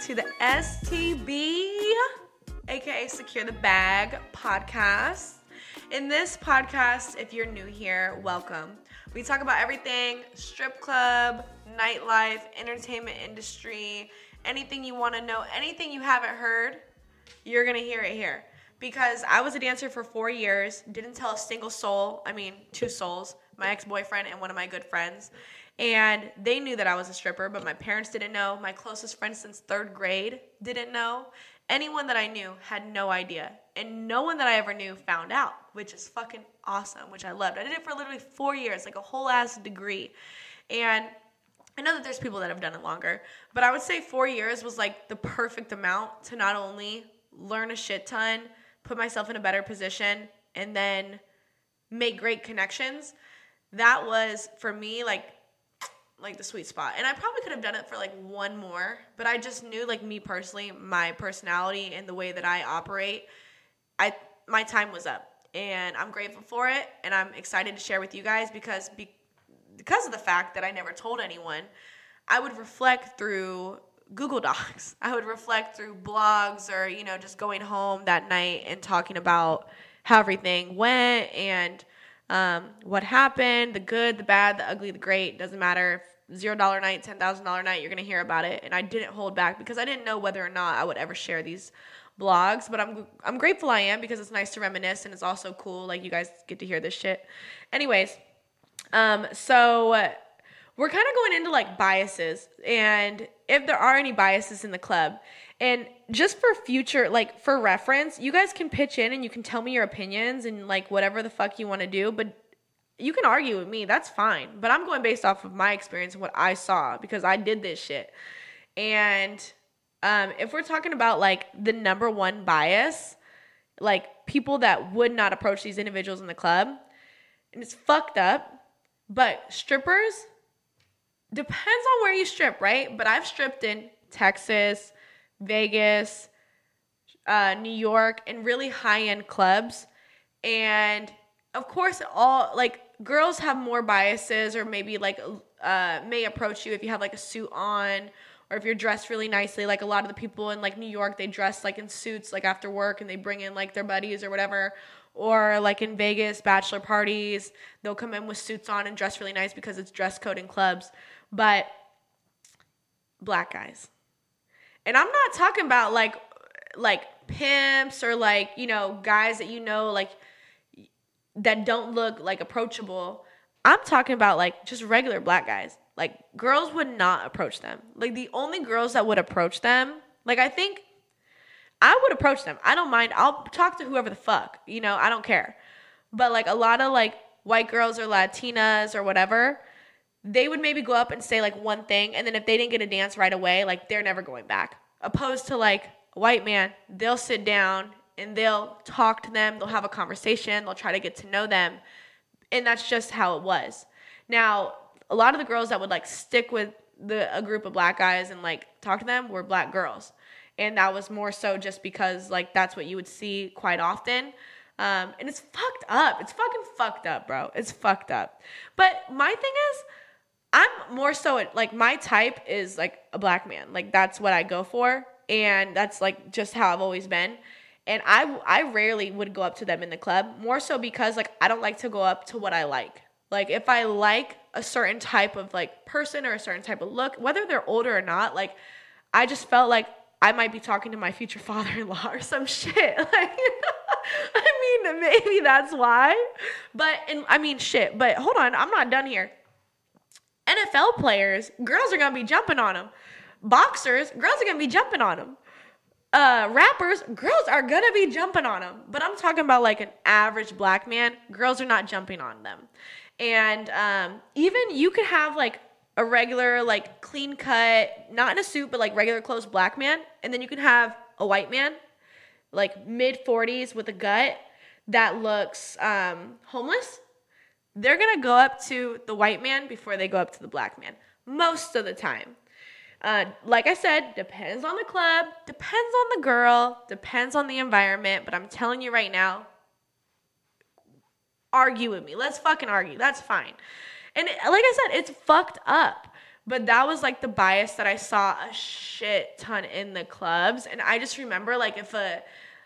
to the STB, aka Secure the Bag podcast. In this podcast, if you're new here, welcome. We talk about everything strip club, nightlife, entertainment industry, anything you want to know, anything you haven't heard, you're going to hear it here. Because I was a dancer for 4 years, didn't tell a single soul, two souls, my ex-boyfriend and one of my good friends. And they knew that I was a stripper, but my parents didn't know. My closest friend since 3rd grade didn't know. Anyone that I knew had no idea. And no one that I ever knew found out, which is fucking awesome, which I loved. I did it for literally 4 years, like a whole ass degree. And I know that there's people that have done it longer, but I would say 4 years was like the perfect amount to not only learn a shit ton, put myself in a better position, and then make great connections. That was, for me, like the sweet spot. And I probably could have done it for like one more, but I just knew, like, me personally, my personality and the way that I operate, my time was up. And I'm grateful for it, and I'm excited to share with you guys because of the fact that I never told anyone. I would reflect through Google Docs. I would reflect through blogs or, just going home that night and talking about how everything went and what happened, the good, the bad, the ugly, the great. Doesn't matter. $0 night, $10,000 night, you're going to hear about it. And I didn't hold back because I didn't know whether or not I would ever share these blogs. But I'm grateful I am because it's nice to reminisce, and it's also cool. Like, you guys get to hear this shit. Anyways, so we're kind of going into like biases, and if there are any biases in the club, and just for future, like for reference, you guys can pitch in and you can tell me your opinions and like whatever the fuck you want to do, but you can argue with me, that's fine. But I'm going based off of my experience and what I saw because I did this shit. And if we're talking about like the number one bias, like people that would not approach these individuals in the club, and it's fucked up, but strippers, depends on where you strip, right? But I've stripped in Texas, Vegas, New York, and really high-end clubs. And of course, all like girls have more biases, or maybe like may approach you if you have like a suit on, or if you're dressed really nicely. Like a lot of the people in like New York, they dress like in suits like after work, and they bring in like their buddies or whatever. Or like in Vegas, bachelor parties, they'll come in with suits on and dress really nice because it's dress code in clubs. But black guys. And I'm not talking about like pimps or like, guys that like that don't look like approachable. I'm talking about like just regular black guys. Like girls would not approach them. Like the only girls that would approach them, like I think I would approach them. I don't mind. I'll talk to whoever the fuck, I don't care. But like a lot of like white girls or Latinas or whatever, they would maybe go up and say like one thing, and then if they didn't get a dance right away, like they're never going back. Opposed to like a white man, they'll sit down and they'll talk to them, they'll have a conversation, they'll try to get to know them. And that's just how it was. Now, a lot of the girls that would like stick with a group of black guys and like talk to them were black girls. And that was more so just because like that's what you would see quite often. And it's fucked up. It's fucking fucked up, bro. It's fucked up. But my thing is, I'm more so like my type is like a black man. Like that's what I go for. And that's like just how I've always been. And I rarely would go up to them in the club, more so because like I don't like to go up to what I like. Like if I like a certain type of like person or a certain type of look, whether they're older or not, like I just felt like I might be talking to my future father-in-law or some shit. Like, maybe that's why. But shit. But hold on, I'm not done here. NFL players, girls are going to be jumping on them. Boxers, girls are going to be jumping on them. Rappers, girls are going to be jumping on them. But I'm talking about like an average black man. Girls are not jumping on them. And even you could have like a regular, like clean cut, not in a suit, but like regular clothes black man. And then you can have a white man, like mid 40s with a gut that looks homeless. They're going to go up to the white man before they go up to the black man. Most of the time. Like I said, depends on the club, depends on the girl, depends on the environment. But I'm telling you right now, argue with me. Let's fucking argue. That's fine. And like I said, it's fucked up. But that was like the bias that I saw a shit ton in the clubs. And I just remember like if a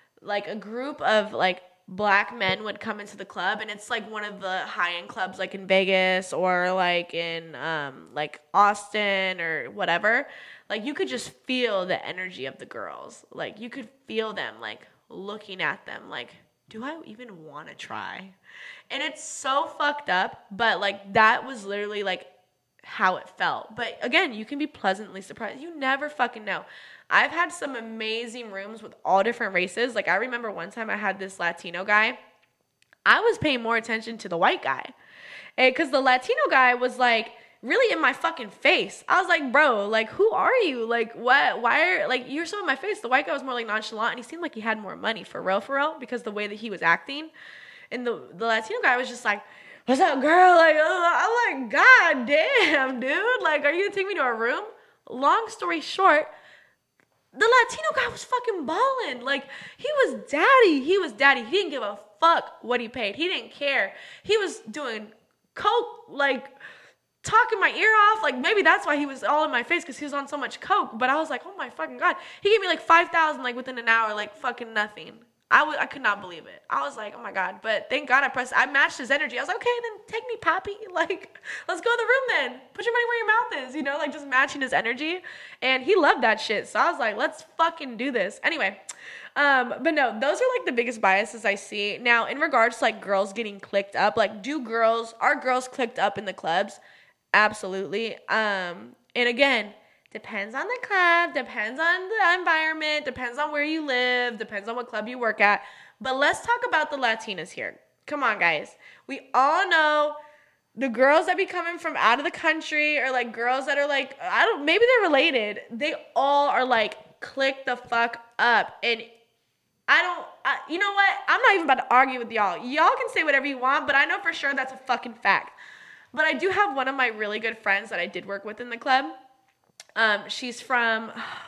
group of like black men would come into the club, and it's like one of the high-end clubs like in Vegas or like in like Austin or whatever, like you could just feel the energy of the girls. Like you could feel them like looking at them like, do I even want to try? And it's so fucked up, but like that was literally like how it felt. But again, you can be pleasantly surprised. You never fucking know. I've had some amazing rooms with all different races. Like I remember one time I had this Latino guy. I was paying more attention to the white guy, because the Latino guy was like really in my fucking face. I was like, bro, like who are you? Like what? Why are like you're so in my face? The white guy was more like nonchalant, and he seemed like he had more money for real, because the way that he was acting. And the Latino guy was just like, what's up, girl? Like, I'm like, God damn, dude. Like, are you gonna take me to a room? Long story short, the Latino guy was fucking balling. Like, he was daddy. He didn't give a fuck what he paid. He didn't care. He was doing coke, like, talking my ear off. Like, maybe that's why he was all in my face, because he was on so much coke. But I was like, oh my fucking God. He gave me like $5,000 like within an hour, like fucking nothing. I could not believe it. I was like, oh my God. But thank God I matched his energy. I was like, okay, then take me, Pappy. Like, let's go in the room then. Put your money where your mouth is, you know, like just matching his energy. And he loved that shit. So I was like, let's fucking do this. Anyway, but no, those are like the biggest biases I see. Now, in regards to like girls getting clicked up, like are girls clicked up in the clubs? Absolutely. And again, depends on the club, depends on the environment, depends on where you live, depends on what club you work at. But let's talk about the Latinas here. Come on, guys. We all know the girls that be coming from out of the country, or like girls that are like, maybe they're related. They all are like, click the fuck up. And you know what? I'm not even about to argue with y'all. Y'all can say whatever you want, but I know for sure that's a fucking fact. But I do have one of my really good friends that I did work with in the club. She's from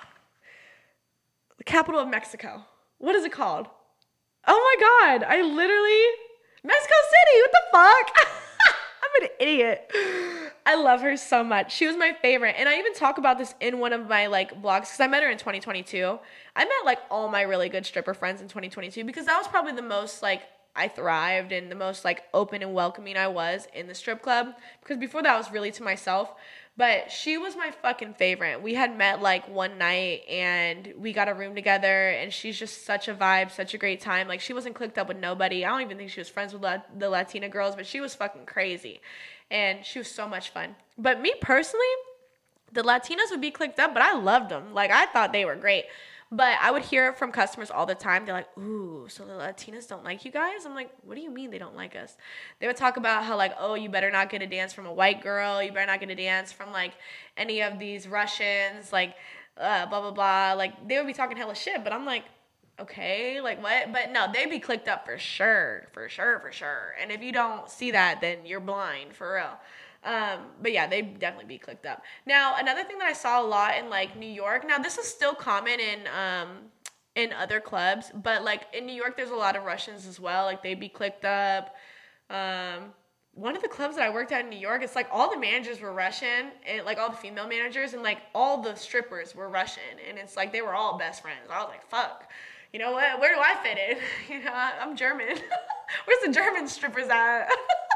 the capital of Mexico. What is it called? Oh my God. Mexico City. What the fuck? I'm an idiot. I love her so much. She was my favorite. And I even talk about this in one of my like blogs, because I met her in 2022. I met like all my really good stripper friends in 2022, because that was probably the most like I thrived and the most like open and welcoming I was in the strip club, because before that I was really to myself. But she was my fucking favorite. We had met like one night and we got a room together, and she's just such a vibe, such a great time. Like, she wasn't clicked up with nobody. I don't even think she was friends with the Latina girls, but she was fucking crazy. And she was so much fun. But me personally, the Latinas would be clicked up, but I loved them. Like, I thought they were great. But I would hear it from customers all the time. They're like, ooh, so the Latinas don't like you guys? I'm like, what do you mean they don't like us? They would talk about how, like, oh, you better not get a dance from a white girl. You better not get a dance from, like, any of these Russians, like, blah, blah, blah. Like, they would be talking hella shit. But I'm like, okay, like, what? But no, they'd be clicked up for sure. And if you don't see that, then you're blind, for real. But yeah, they'd definitely be clicked up. Now, another thing that I saw a lot in like New York, now this is still common in other clubs, but like in New York, there's a lot of Russians as well. Like, they'd be clicked up. One of the clubs that I worked at in New York, it's like all the managers were Russian, and like all the female managers, and like all the strippers were Russian, and it's like they were all best friends. I was like, fuck. You know what? Where do I fit in? You know, I'm German. Where's the German strippers at?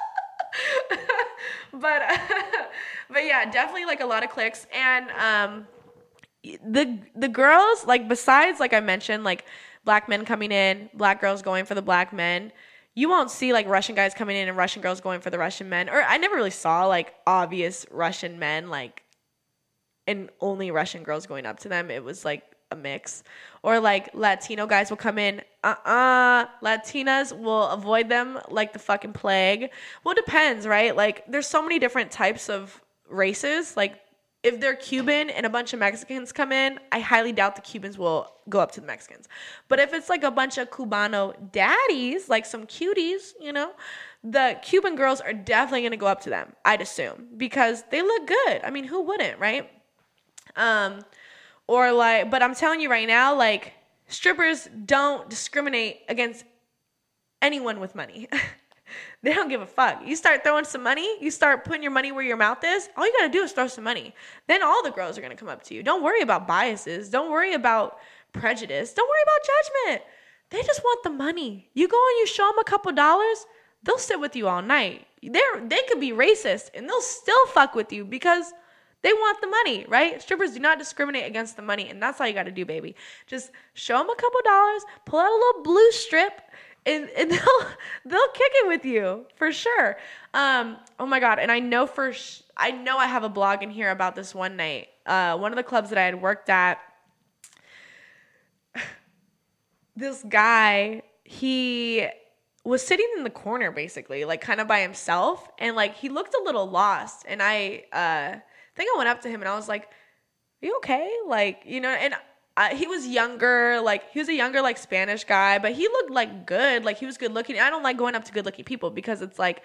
but yeah, definitely like a lot of clicks. And the girls, like, besides, like I mentioned, like black men coming in, black girls going for the black men, you won't see like Russian guys coming in and Russian girls going for the Russian men. Or I never really saw like obvious Russian men, like, and only Russian girls going up to them. It was like a mix. Or like Latino guys will come in, Latinas will avoid them like the fucking plague. Well, it depends, right? Like, there's so many different types of races. Like, if they're Cuban and a bunch of Mexicans come in, I highly doubt the Cubans will go up to the Mexicans. But if it's like a bunch of Cubano daddies, like some cuties, you know, the Cuban girls are definitely going to go up to them, I'd assume, because they look good. I mean, who wouldn't, right? Or like, but I'm telling you right now, like, strippers don't discriminate against anyone with money. They don't give a fuck. You start throwing some money, you start putting your money where your mouth is, all you gotta do is throw some money. Then all the girls are gonna come up to you. Don't worry about biases. Don't worry about prejudice. Don't worry about judgment. They just want the money. You go and you show them a couple dollars, they'll sit with you all night. They could be racist and they'll still fuck with you because they want the money, right? Strippers do not discriminate against the money, and that's all you got to do, baby. Just show them a couple dollars, pull out a little blue strip, and they'll kick it with you for sure. Oh my God! And I know I have a blog in here about this one night. One of the clubs that I had worked at, this guy, he was sitting in the corner basically, like kind of by himself, and like he looked a little lost, and I think I went up to him and I was like, "Are you okay?" Like, you know, and he was younger, like he was a younger like Spanish guy, but he looked like good, like he was good looking. I don't like going up to good looking people because it's like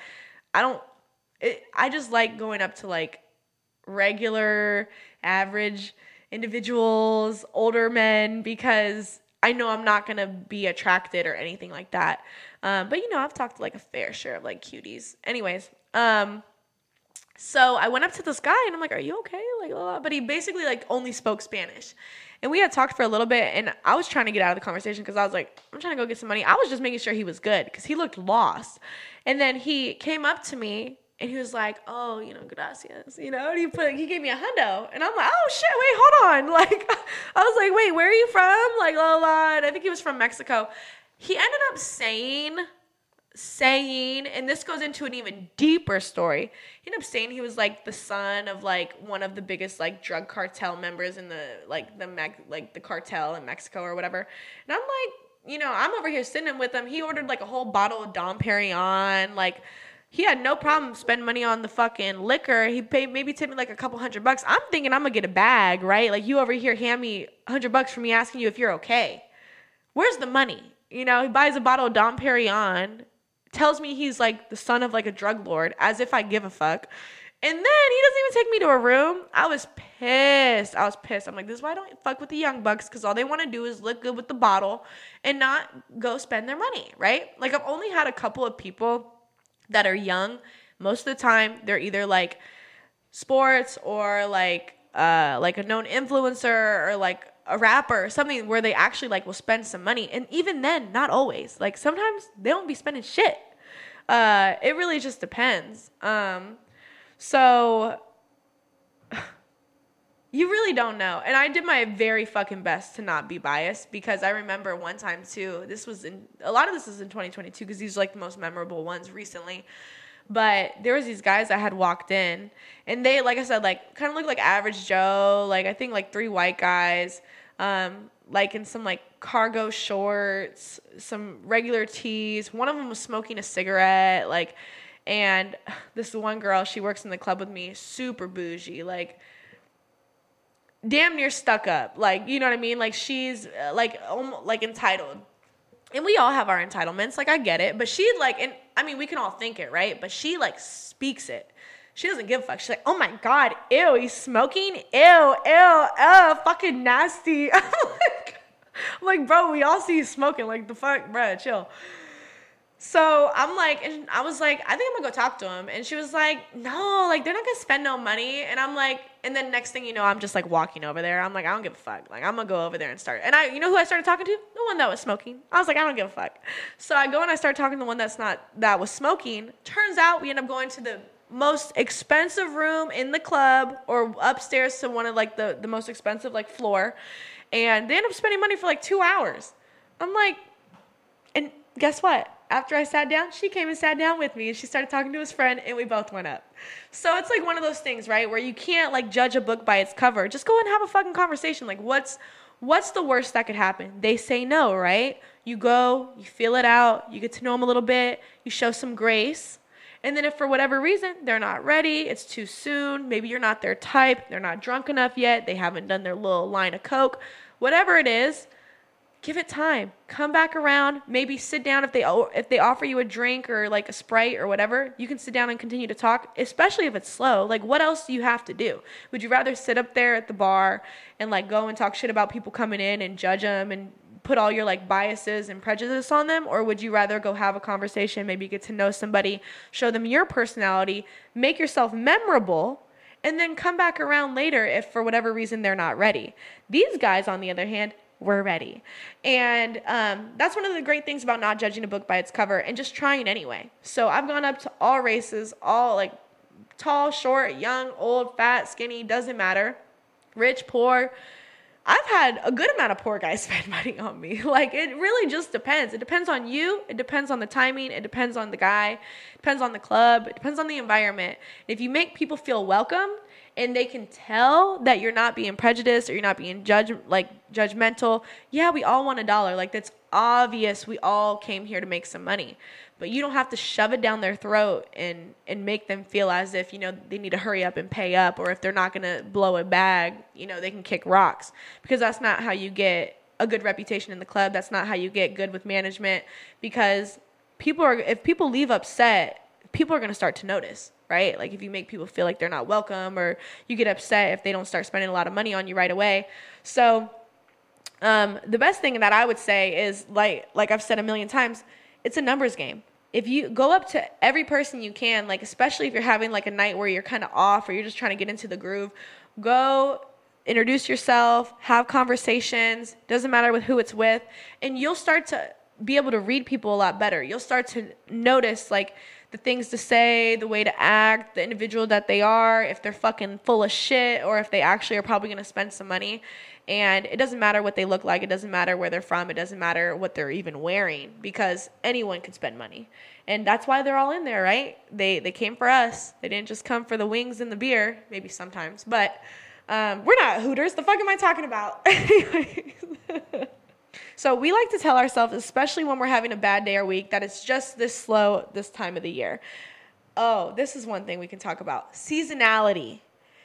I just like going up to like regular average individuals, older men, because I know I'm not going to be attracted or anything like that. But you know, I've talked to like a fair share of like cuties. Anyways, so I went up to this guy and I'm like, "Are you okay?" Like, blah, blah. But he basically like only spoke Spanish. And we had talked for a little bit and I was trying to get out of the conversation because I was like, I'm trying to go get some money. I was just making sure he was good because he looked lost. And then he came up to me and he was like, "Oh, you know, gracias." You know, and he gave me a hundo. And I'm like, "Oh shit, wait, hold on." Like, I was like, "Wait, where are you from?" Like, blah, blah. And I think he was from Mexico. He ended up saying, and this goes into an even deeper story. He ended up saying he was like the son of like one of the biggest like drug cartel members in the cartel in Mexico or whatever. And I'm like, you know, I'm over here sitting with him. He ordered like a whole bottle of Dom Perignon. Like, he had no problem spending money on the fucking liquor. He maybe tipped me like a couple $100. I'm thinking I'm gonna get a bag, right? Like, you over here hand me $100 for me asking you if you're okay. Where's the money? You know, he buys a bottle of Dom Perignon, tells me he's like the son of like a drug lord, as if I give a fuck. And then he doesn't even take me to a room. I was pissed. I'm like, this is why I don't fuck with the young bucks, because all they want to do is look good with the bottle and not go spend their money, right? Like, I've only had a couple of people that are young. Most of the time, they're either like sports or like a known influencer or like a rapper or something where they actually like will spend some money. And even then, not always. Like, sometimes they don't be spending shit. It really just depends. So you really don't know. And I did my very fucking best to not be biased, because I remember one time too, a lot of this is in 2022 because these are like the most memorable ones recently. But there was these guys that had walked in, and they, like I said, like kind of looked like average Joe. Like, I think like 3 white guys, like in some like cargo shorts, some regular tees. One of them was smoking a cigarette. Like, and this one girl, she works in the club with me, super bougie, like damn near stuck up. Like, you know what I mean? Like, she's like almost like entitled. And we all have our entitlements, like, I get it. But she, like, and I mean, we can all think it, right? But she, like, speaks it. She doesn't give a fuck. She's like, "Oh my God, ew, he's smoking? Ew, fucking nasty." I'm like, bro, we all see you smoking. Like, the fuck, bro, chill. So I'm like, and I was like, "I think I'm gonna go talk to him." And she was like, "No, like, they're not gonna spend no money." And I'm like, and then next thing you know, I'm just like walking over there. I'm like, I don't give a fuck. Like, I'm gonna go over there and start. And you know who I started talking to? The one that was smoking. I was like, I don't give a fuck. So I go and I start talking to the one that was smoking. Turns out we end up going to the most expensive room in the club, or upstairs to one of like the most expensive like floor. And they end up spending money for like 2 hours. I'm like, and guess what? After I sat down, she came and sat down with me, and she started talking to his friend, and we both went up. So it's like one of those things, right, where you can't like judge a book by its cover. Just go and have a fucking conversation. Like, what's the worst that could happen? They say no, right? You go, you feel it out, you get to know them a little bit, you show some grace. And then if for whatever reason they're not ready, it's too soon, maybe you're not their type, they're not drunk enough yet, they haven't done their little line of coke, whatever it is, give it time. Come back around. Maybe sit down if they offer you a drink or like a Sprite or whatever. You can sit down and continue to talk, especially if it's slow. Like, what else do you have to do? Would you rather sit up there at the bar and like go and talk shit about people coming in and judge them and put all your like biases and prejudice on them? Or would you rather go have a conversation, maybe get to know somebody, show them your personality, make yourself memorable, and then come back around later if for whatever reason they're not ready? These guys, on the other hand, were ready. And that's one of the great things about not judging a book by its cover and just trying anyway. So I've gone up to all races, all like tall, short, young, old, fat, skinny, doesn't matter. Rich, poor. I've had a good amount of poor guys spend money on me. Like, it really just depends. It depends on you. It depends on the timing. It depends on the guy. It depends on the club. It depends on the environment. If you make people feel welcome and they can tell that you're not being prejudiced or you're not being judgmental, yeah, we all want $1. Like, that's obvious. We all came here to make some money. But you don't have to shove it down their throat and make them feel as if, you know, they need to hurry up and pay up, or if they're not going to blow a bag, you know, they can kick rocks. Because that's not how you get a good reputation in the club. That's not how you get good with management. Because if people leave upset, people are going to start to notice, right? Like if you make people feel like they're not welcome, or you get upset if they don't start spending a lot of money on you right away. So the best thing that I would say is, like I've said a million times, it's a numbers game. If you go up to every person you can, like especially if you're having like a night where you're kind of off or you're just trying to get into the groove, go introduce yourself, have conversations, doesn't matter with who it's with, and you'll start to be able to read people a lot better. You'll start to notice like the things to say, the way to act, the individual that they are, if they're fucking full of shit or if they actually are probably going to spend some money. And it doesn't matter what they look like. It doesn't matter where they're from. It doesn't matter what they're even wearing, because anyone can spend money. And that's why they're all in there, right? They came for us. They didn't just come for the wings and the beer, maybe sometimes. But we're not Hooters. The fuck am I talking about? So we like to tell ourselves, especially when we're having a bad day or week, that it's just this slow this time of the year. Oh, this is one thing we can talk about. Seasonality.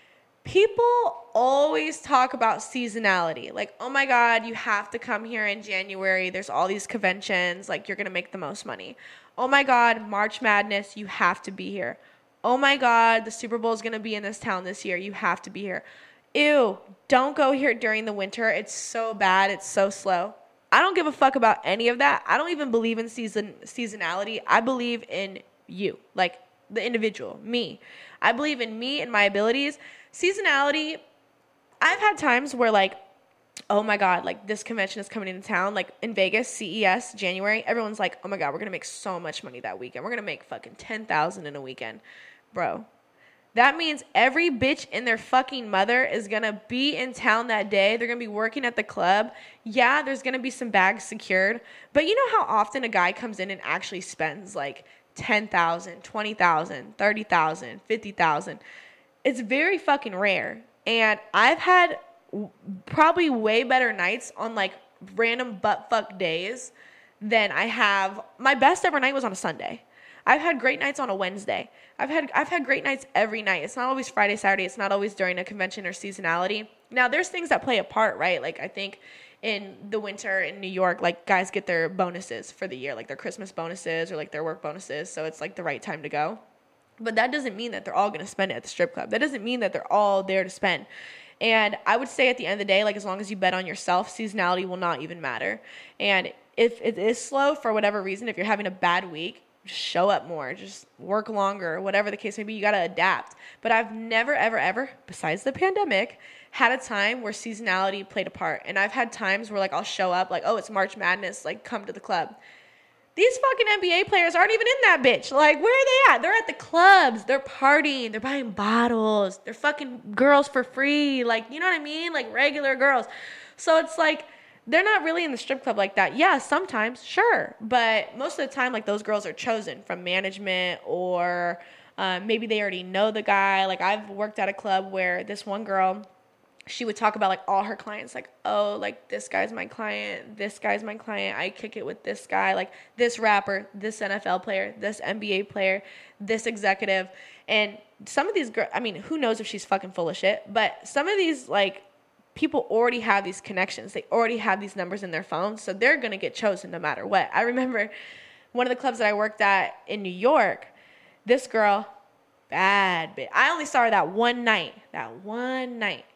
People always talk about seasonality. Like, oh my God, you have to come here in January. There's all these conventions. Like, you're going to make the most money. Oh my God, March Madness, you have to be here. Oh my God, the Super Bowl is going to be in this town this year. You have to be here. Ew, don't go here during the winter. It's so bad. It's so slow. I don't give a fuck about any of that. I don't even believe in seasonality. I believe in you, like the individual, me. I believe in me and my abilities. Seasonality, I've had times where like, oh my God, like this convention is coming into town, like in Vegas, CES, January. Everyone's like, oh my God, we're going to make so much money that weekend. We're going to make fucking $10,000 in a weekend. Bro, that means every bitch and their fucking mother is going to be in town that day. They're going to be working at the club. Yeah, there's going to be some bags secured. But you know how often a guy comes in and actually spends like $10,000, $20,000, $30,000, $50,000? It's very fucking rare. And I've had probably way better nights on like random butt fuck days than I have. My best ever night was on a Sunday. I've had great nights on a Wednesday. I've had great nights every night. It's not always Friday, Saturday. It's not always during a convention or seasonality. Now, there's things that play a part, right? Like I think in the winter in New York, like guys get their bonuses for the year, like their Christmas bonuses or like their work bonuses. So it's like the right time to go. But that doesn't mean that they're all going to spend it at the strip club. That doesn't mean that they're all there to spend. And I would say at the end of the day, like as long as you bet on yourself, seasonality will not even matter. And if it is slow for whatever reason, if you're having a bad week, just show up more, just work longer, whatever the case may be, you got to adapt. But I've never, ever, ever, besides the pandemic, had a time where seasonality played a part. And I've had times where like I'll show up like, oh, it's March Madness, like come to the club. These fucking NBA players aren't even in that bitch. Like, where are they at? They're at the clubs. They're partying. They're buying bottles. They're fucking girls for free. Like, you know what I mean? Like, regular girls. So it's like, they're not really in the strip club like that. Yeah, sometimes, sure. But most of the time, like, those girls are chosen from management or maybe they already know the guy. Like, I've worked at a club where this one girl, she would talk about like all her clients, like, oh, like this guy's my client, this guy's my client, I kick it with this guy, like this rapper, this NFL player, this NBA player, this executive. And some of these girls, I mean, who knows if she's fucking full of shit, but some of these like people already have these connections. They already have these numbers in their phone, so they're going to get chosen no matter what. I remember one of the clubs that I worked at in New York, this girl, bad bitch. I only saw her that one night.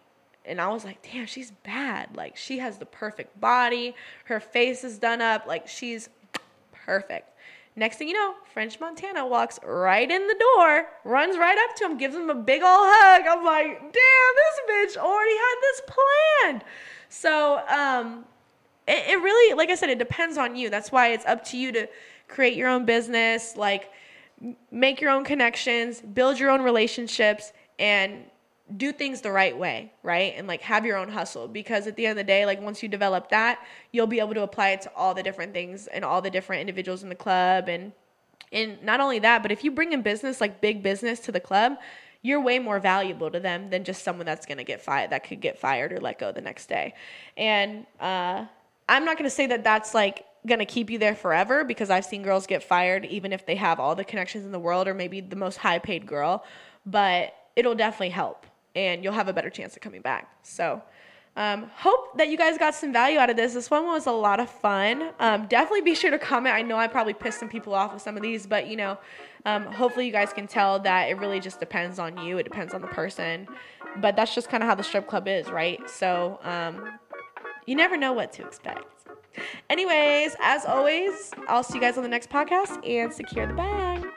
and I was like, damn, she's bad. Like, she has the perfect body. Her face is done up. Like, she's perfect. Next thing you know, French Montana walks right in the door, runs right up to him, gives him a big old hug. I'm like, damn, this bitch already had this planned. So it really, like I said, it depends on you. That's why it's up to you to create your own business, like make your own connections, build your own relationships, and do things the right way, right? And like have your own hustle, because at the end of the day, like once you develop that, you'll be able to apply it to all the different things and all the different individuals in the club. And not only that, but if you bring in business, like big business to the club, you're way more valuable to them than just someone that's going to get fired, that could get fired or let go the next day. And I'm not going to say that that's like going to keep you there forever, because I've seen girls get fired even if they have all the connections in the world or maybe the most high paid girl, but it'll definitely help and you'll have a better chance of coming back. So hope that you guys got some value out of this. This one was a lot of fun. Definitely be sure to comment. I know I probably pissed some people off with some of these, but you know, hopefully you guys can tell that it really just depends on you. It depends on the person, but that's just kind of how the strip club is, right? So you never know what to expect. Anyways, as always, I'll see you guys on the next podcast, and secure the bag.